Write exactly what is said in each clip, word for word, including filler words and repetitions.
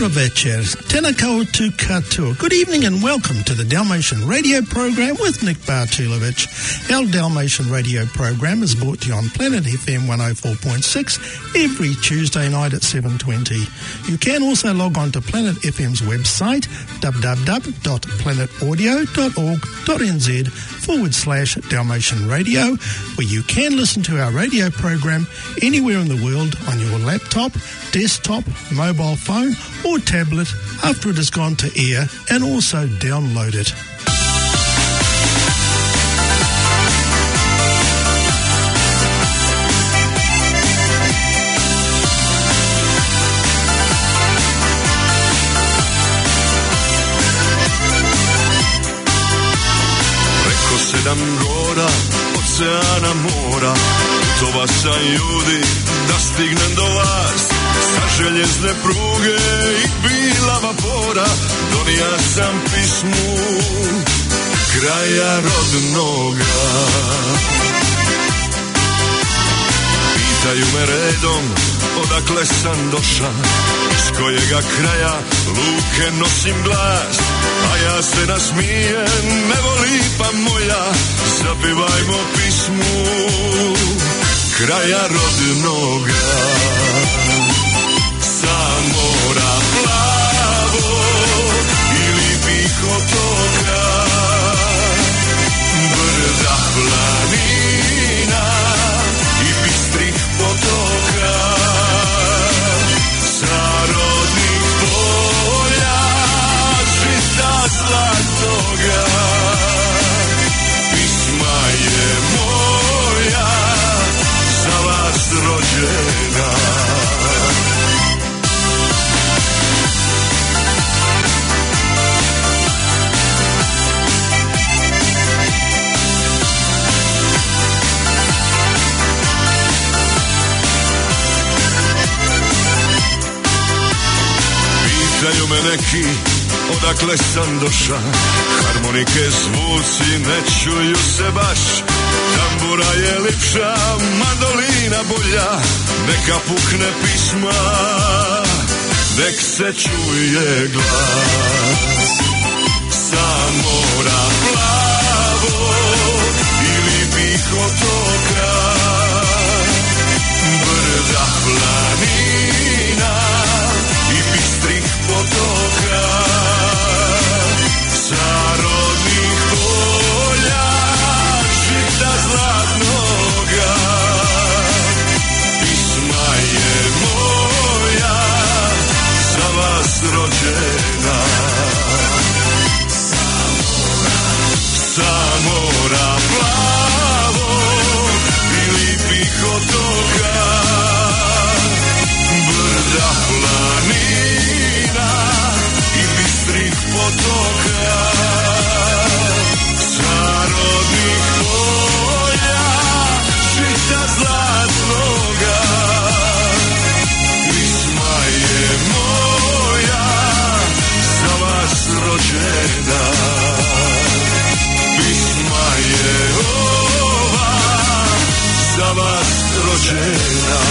večer. Tēnā koutou katoa. Good evening and welcome to the Dalmatian Radio Program with Nick Bartulovich. Our Dalmatian Radio Program is brought to you on Planet F M one oh four point six every Tuesday night at seven twenty. You can also log on to Planet F M's website, www.planetaudio.org.nz forward slash Dalmatian Radio, where you can listen to our radio program anywhere in the world on your laptop, desktop, mobile phone or tablet after it has gone to air, and also download it. Preko sedam gora, oceana mora, putova sam ljudi da stignem do vas. Sa željezne pruge i bila vapora donija sam pismu kraja rodnoga. Pitaju me redom odakle sam doša, iz kojega kraja luke nosim glas, a ja se nasmijem, evo lipa moja, zapivajmo pismu kraja rodnoga. Sa mora plavo i lipih otoka, brda planina i bistrih potoka, sa rodnih polja žita zlatoga, pisma je moja za vas rođena. Pitaju me neki odakle sam doša, harmonike zvuci ne čuju se baš, tambura je lipša, mandolina bolja, neka pukne pisma, nek se čuje glas. Sa mora plavo i lipih otoka, brda planina i bistrih potoka, sa rodnih polja žita zlatnoga, pisma je moja za vas rođena. Sa mora plavo i lipih otoka, brda planina i bistrih potoka, sa rodnih polja žita zlatnoga, pisma je moja za vas rođena. Pisma je ova za vas rođena.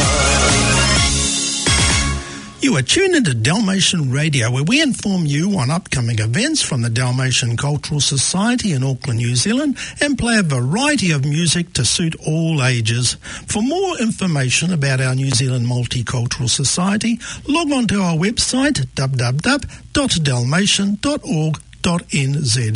You are tuned into Dalmatian Radio, where we inform you on upcoming events from the Dalmatian Cultural Society in Auckland, New Zealand, and play a variety of music to suit all ages. For more information about our New Zealand Multicultural Society, log on to our website, w w w dot dalmatian dot org dot n z.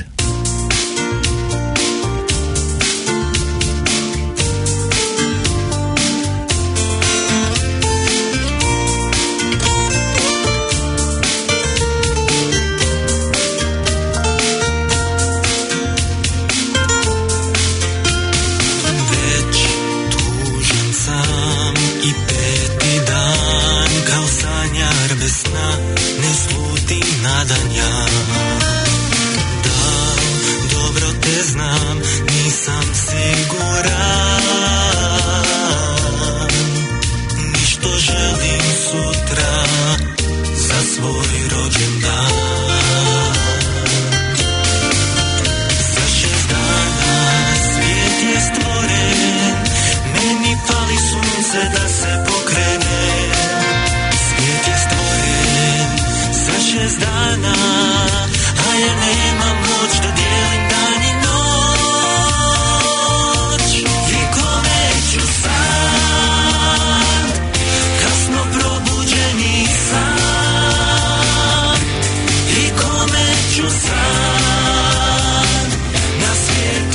Da se pokrene, svijet je stvoren dana, a ja nemam moć da dijelim dan i noć. I kome ću sad, kad smo probuđeni sad. I kome ću sad, na svijet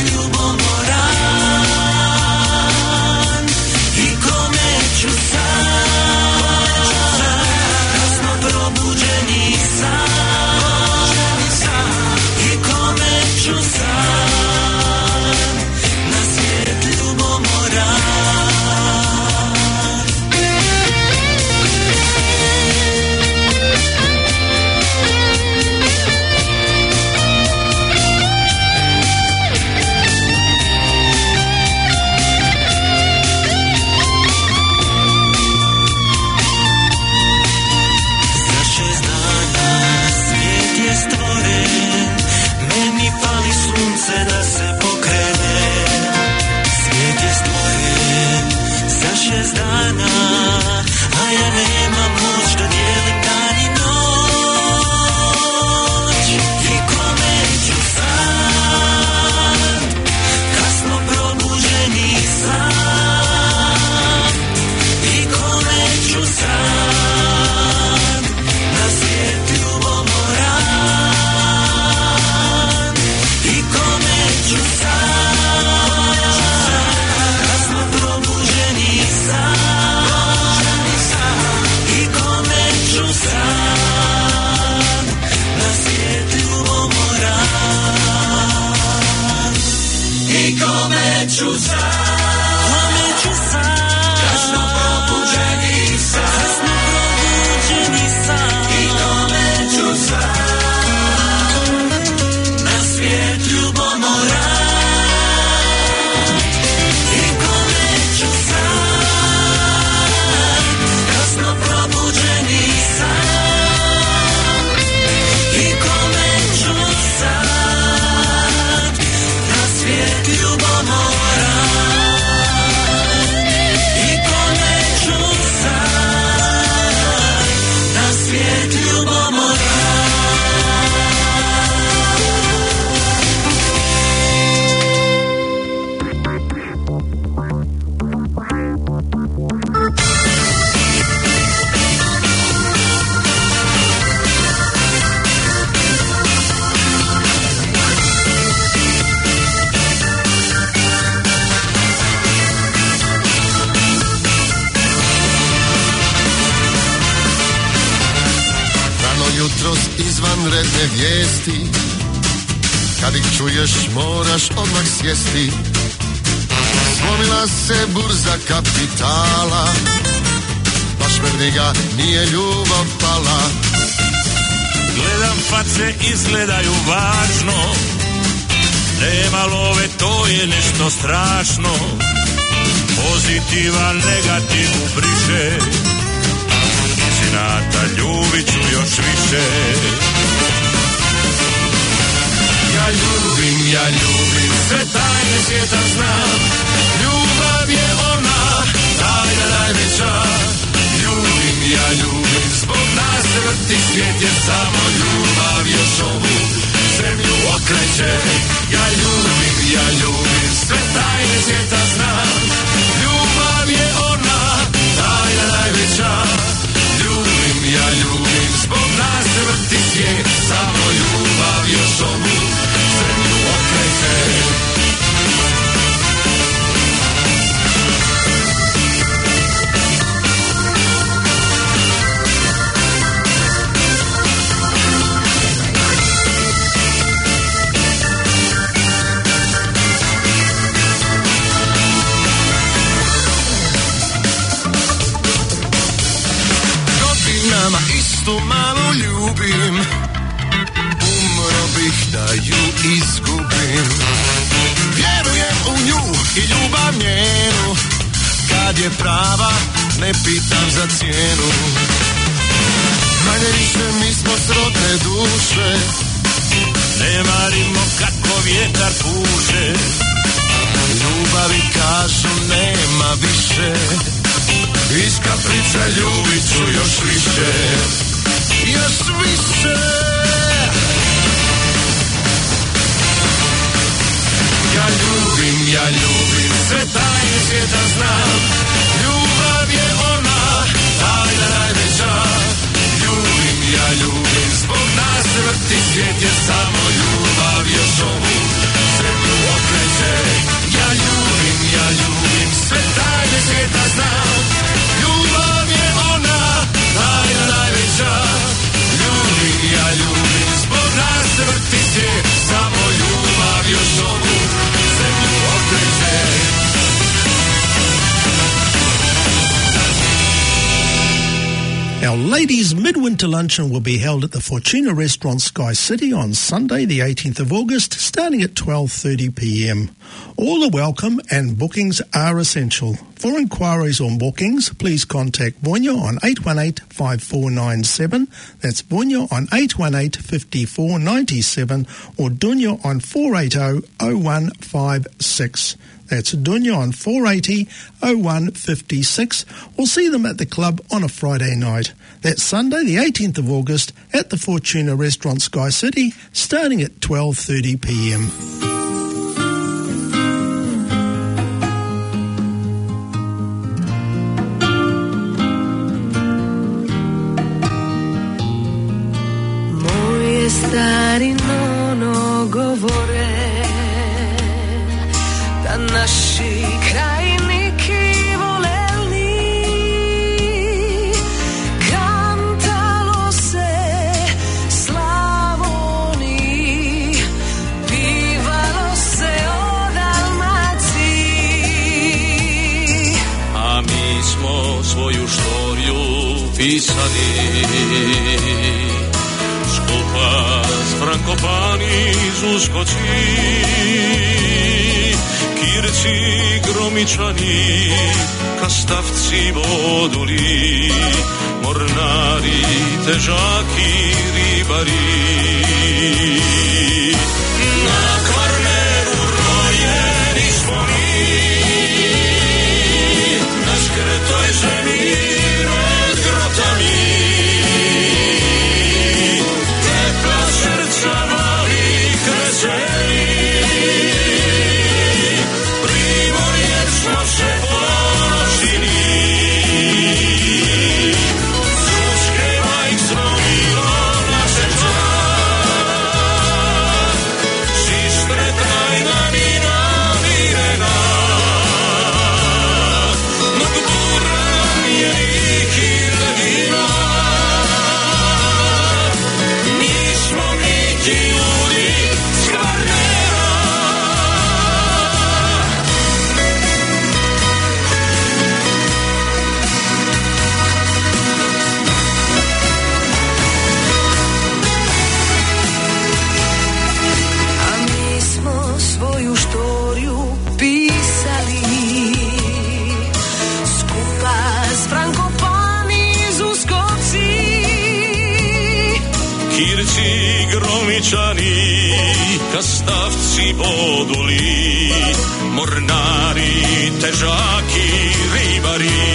ljubomoran. I kome ću sad, kad smo probuđeni sad. I kome ću sad, na svijet ljubomoran. Za šest dana svijet je stvoren, meni fali sunce da se pokrene. Svijet je stvoren za šest dana, a ja nemam moć da dijelim dan i noć. I kome ću sad, kad smo probuđeni sad. I kome ću sad, na svijet ljubomoran. I kome ću sad, kad smo probuđeni sad. I kome ću sad, na svijet ljubomoran. I kome ću sad, kome ću sad, kad smo probuđeni sad. Kad smo probuđeni sad. I kome ću sad, na svijet ljubomoran. I kome ću sad, kad smo probuđeni sad. I kome ću sad, na svijet ljubomoran. I kome ću sad, na svijet ljubomoran. Rano jutros izvanredne vijesti, kad ih čuješ moraš odmah sjesti. Slomila se burza kapitala, baš me briga, nije ljubav pala. Gledam face, izgledaju važno, nema love, to je nešto strašno. Pozitivan negativ ubriše, sinata ljubit ću još više. Ja ljubim, ja ljubim, sve tajne svijeta znam. Ljubav je ona, tajna najveća. Ljubim, ja ljubim, zbog nas se vrti svijet, jer samo ljubav još ovu zemlju okreće. Ja ljubim, ja ljubim, sve tajne svijeta znam. Ljubav je ona, tajna najveća. Ljubim, ja ljubim, zbog nas se vrti svijet, samo ljubav još ovu zemlju okreće. Godinama istu malu ljubim, umro bih da ju izgubim. Vjerujem u nju i ljubav njenu, kad je prava ne pitam za cijenu. Manje više mi smo srodne duše, Ne marimo kako vjetar puše, ljubavi kažu nema više. iz kaprica ljubit ću još više. Još više. ja ljubim, sve tajne svijeta znam. Ljubav je ona, tajna najveća. Ljubim, ja ljubim, zbog nas se vrti svijet, jer samo ljubav još ovu zemlju okreće. Ja ljubim, ja ljubim, sve tajne svijeta znam. Ljubav je ona, tajna najveća. Ljubim, ja ljubim, zbog nas se vrti svijet, samo ljubav još ovu zemlju okreće. Our ladies' midwinter luncheon will be held at the Fortuna Restaurant Sky City on Sunday the eighteenth of August, starting at twelve thirty p m. All are welcome and bookings are essential. For inquiries or bookings, please contact Bonya on eight one eight, five four nine seven, that's Bonya on eight one eight, five four nine seven, or Dunya on four eight zero, zero one five six. That's Dunya on four eight zero, zero one five six, or see them at the club on a Friday night. That's Sunday the eighteenth of August at the Fortuna Restaurant Sky City, starting at twelve thirty p m. Moje stari nono govore da naši krajniki voleli, kantalo se Slavoniji, pivalo se o Dalmaciji. A mi smo svoju štoriju pisali skupa s Frankopani iz Uskoci. Kirci, Gromičani, Kastavci, Boduli, Mornari, težaki, ribari. Na Kvarneru rojeni smo mi, na škretoj žemi red grotami. Tepla srca mali kreseli, smo se ponosili. Suskevaj zvonilo naše čas, sistre trajna nina mirena. Nog buran je iki ledina, nismo niti ljudi s Kvarnera. Svoju štoriju pisali skupa s Frankopani iz Uskoci. Kirci, Gromičani, Kastavci, Boduli, Mornari, težaki, ribari.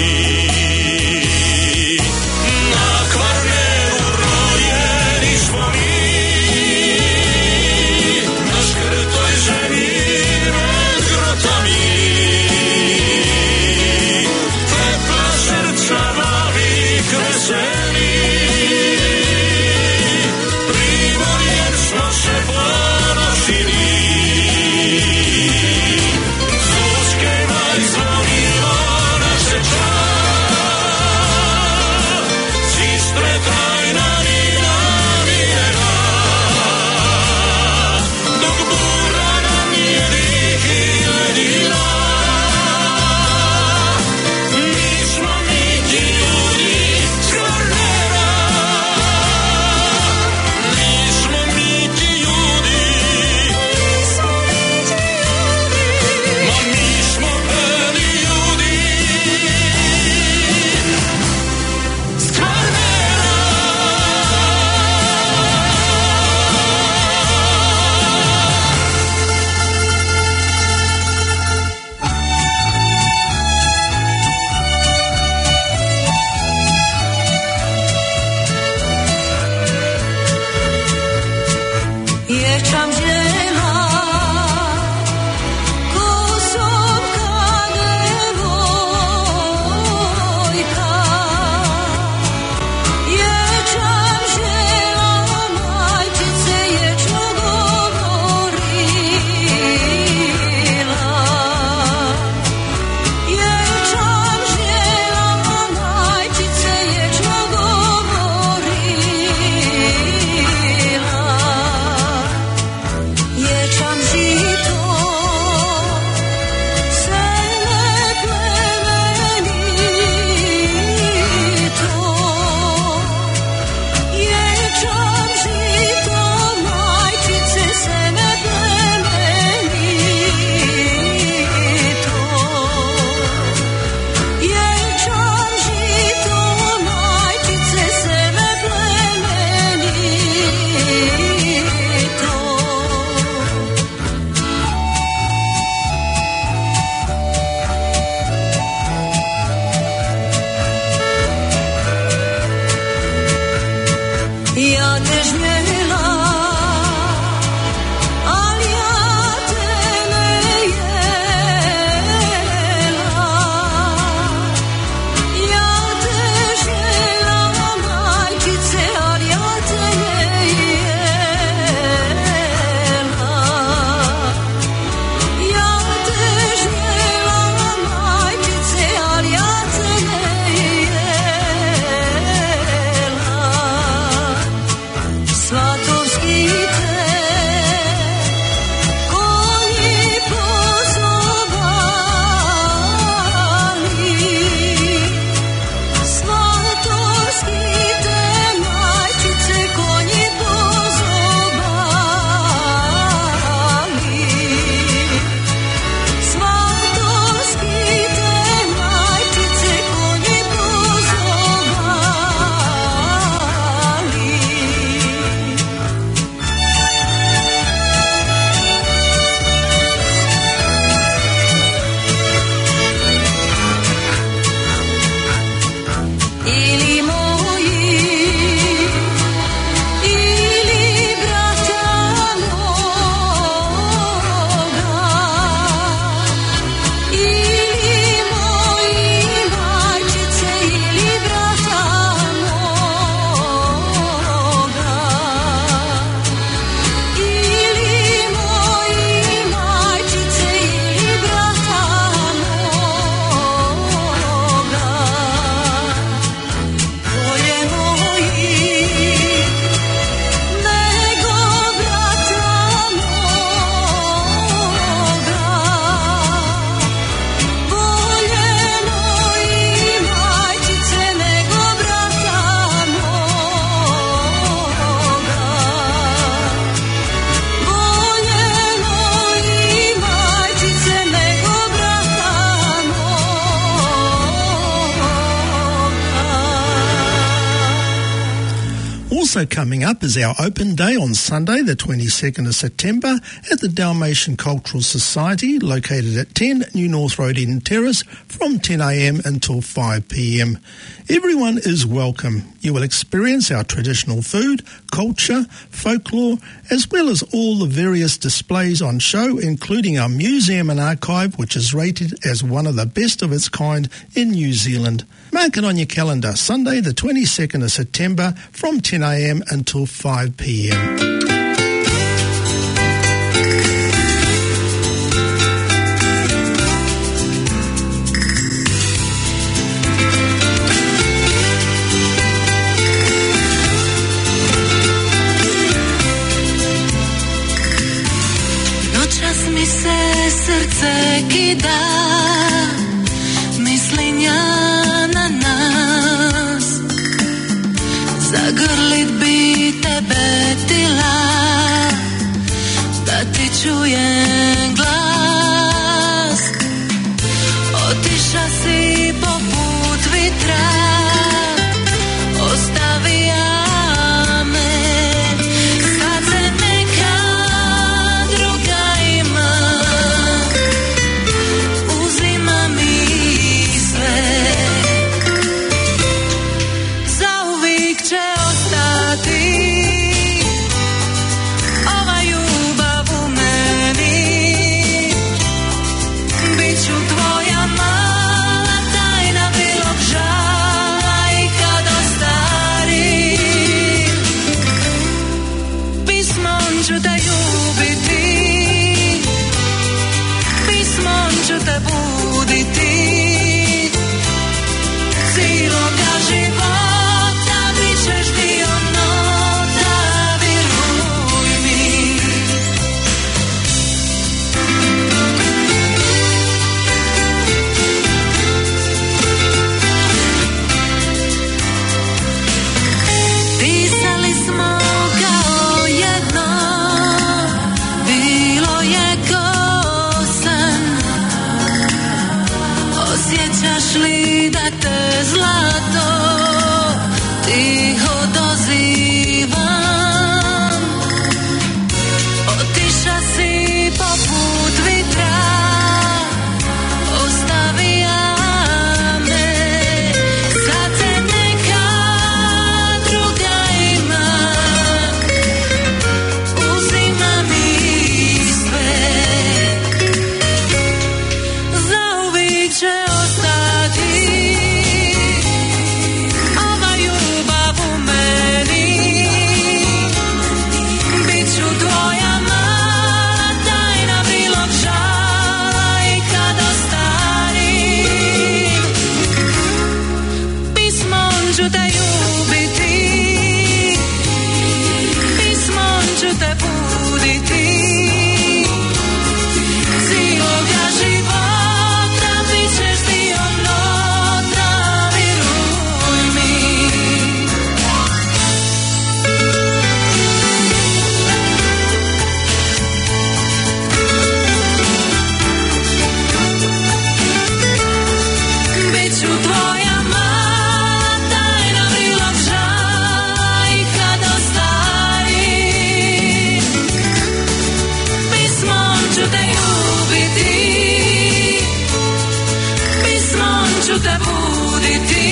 Na Kvarneru rojeni smo mi, na škretoj žemi red grotami. Tepla srca mali kreseli, Primorjem smo se ponosili. Suskevaj zvonilo naše čas, Also coming up is our open day on Sunday, the twenty-second of September, at the Dalmatian Cultural Society, located at ten New North Road, Eden Terrace, from ten a m until five p m. Everyone is welcome. You will experience our traditional food, culture, folklore, as well as all the various displays on show, including our museum and archive, which is rated as one of the best of its kind in New Zealand. Mark it on your calendar, Sunday the twenty-second of September from ten a m until five p m. Srdce kida, mislinja na nas. Zagrlit bi tebe tila, da ti čujem glas. Otiša si poput vitra, ostavija me. Sad se neka druga ima, uzima mi sve. Zauvijek će ostati ova ljubav u meni. Biću tvoja mala tajna bilog žala i kad ostarim. Pismom ću te ljubiti, pismom ću te buditi. Cijeloga života bit ćeš dio nota, vjeruj mi. Pisali smo kao jedno, bilo je ko san. Osjećaš li da te zlato tiho dozivam? Otiša si poput vitra, ostavija me. Sad se neka druga ima, uzima mi sve. Zauvijek će ostati ova ljubav u meni. Biću tvoja mala tajna bilog žala i kad ostarim. Pismom ću te ljubiti, pismom ću te buditi. Cijeloga života bit ćeš dio nota, vjeruj mi. Biću tvoja mala tajna bilog žala i kad ostarim. Pismom ću te ljubiti, pismom ću te buditi.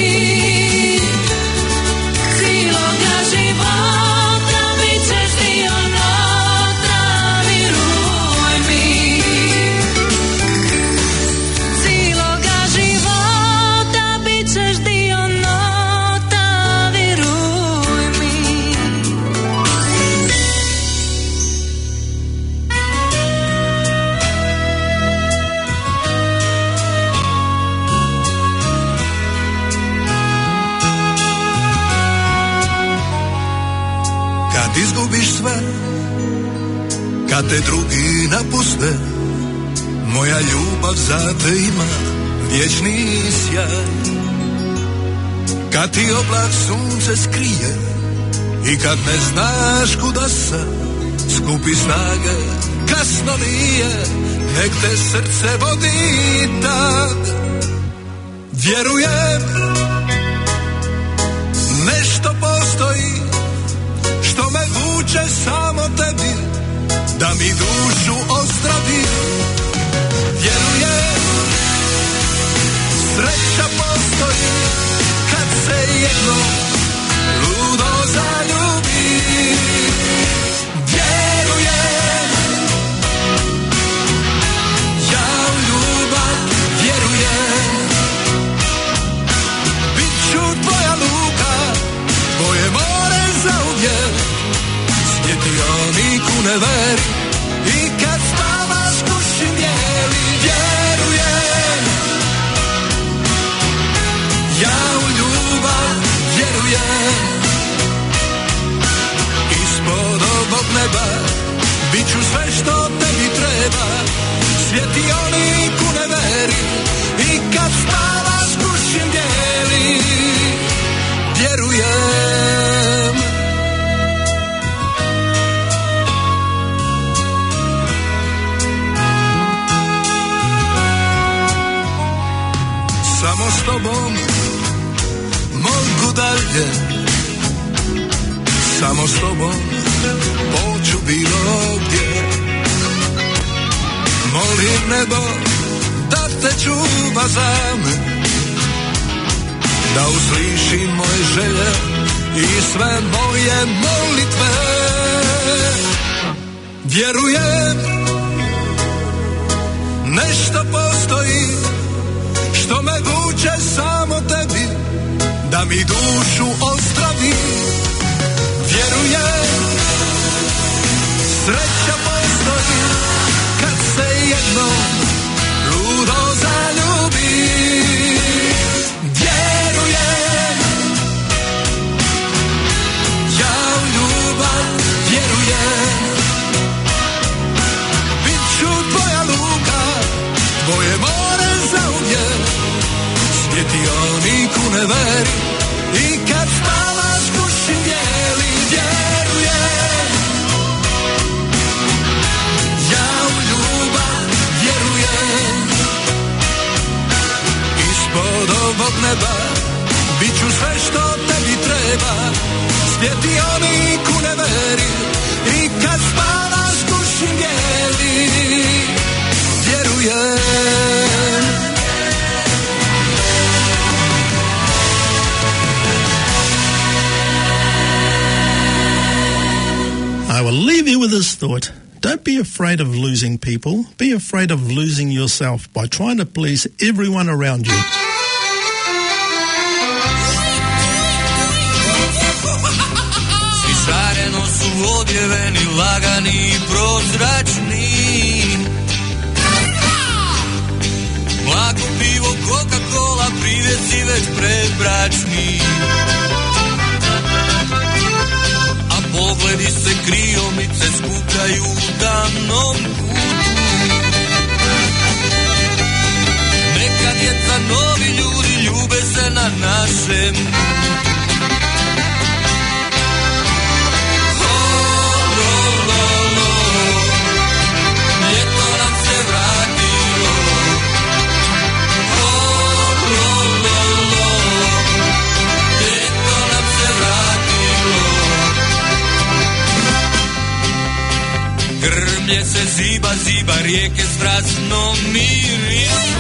Cijeloga života bit ćeš dio nota, vjeruj mi. Cijeloga života bit ćeš dio nota, vjeruj mi. Kad izgubiš sve, kad te drugi napuste, moja ljubav za te ima vječni sjaj. Kad ti oblak sunce skrije i kad ne znaš kuda se, skupi snage, kasno nije, nek te srce vodi tad. Vjerujem, nešto postoji vuče samo tebi, da mi dušu ozdravi. Vjerujem, sreća postoji kad se jedno ludo zaljubi. Vjerujem, ja u ljubav vjerujem. Biću tvoja luka, tvoje more zauvijek. Svjetionik u neveri i kad spavaš kući mijeli. Vjerujem, ja u ljubav vjerujem. Ispod ovog neba biću sve što tebi treba. Svjetionik u neveri i kad spavaš kući mijeli. Vjerujem. Samo s tobom mogu dalje, samo s tobom poću bilo gdje. Molim nebo da te čuva za me, da usliši moje želje i sve moje molitve. Vjerujem, nešto postoji što me vuče samo tebi, da mi dušu ozdravi. Vjerujem, sreća postoji kad se jednom ludo zaljubi. Vjerujem, ja u ljubav vjerujem. Biću tvoja luka, tvoje more zauvijek. Svjetionik u neveri i kad spavaš kući mijeli. Vjerujem, ja u ljubav vjerujem. Ispod ovog neba biću sve što tebi treba. Svjetionik u neveri i kad spavaš kući mijeli. Vjerujem. I will leave you with this thought. Don't be afraid of losing people. Be afraid of losing yourself by trying to please everyone around you. Svi šareno su odjeveni, lagani i prozračni. Mlako pivo, Coca-Cola, privjeci već predbračni. Pogledi se kriomice skupljaju u tamnom kutu. Neka djeca, novi ljudi ljube se na našem Grmlje se ziba, ziba, rijeke strasno mirišu.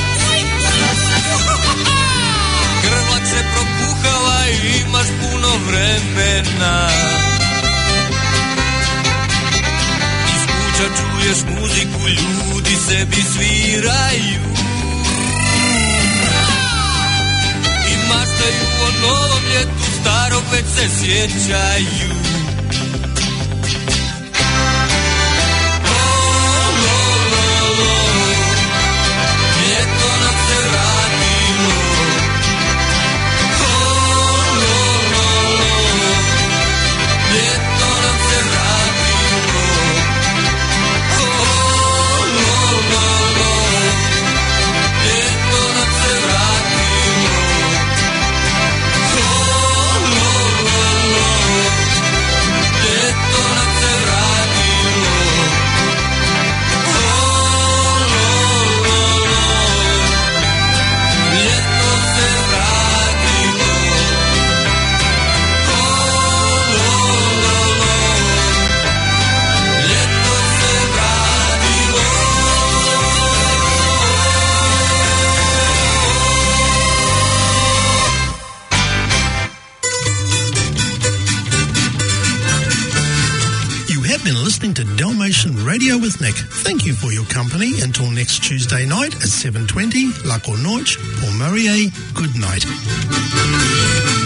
Grla se propuhala i imaš puno vremena. Iz kuća čuješ muziku, ljudi sebi sviraju. I maštaju o novom ljetu, starog već se sjećaju. Dalmatian Radio with Nick. Thank you for your company. Until next Tuesday night at seven twenty, Lako Noich, Paul Murray, good night.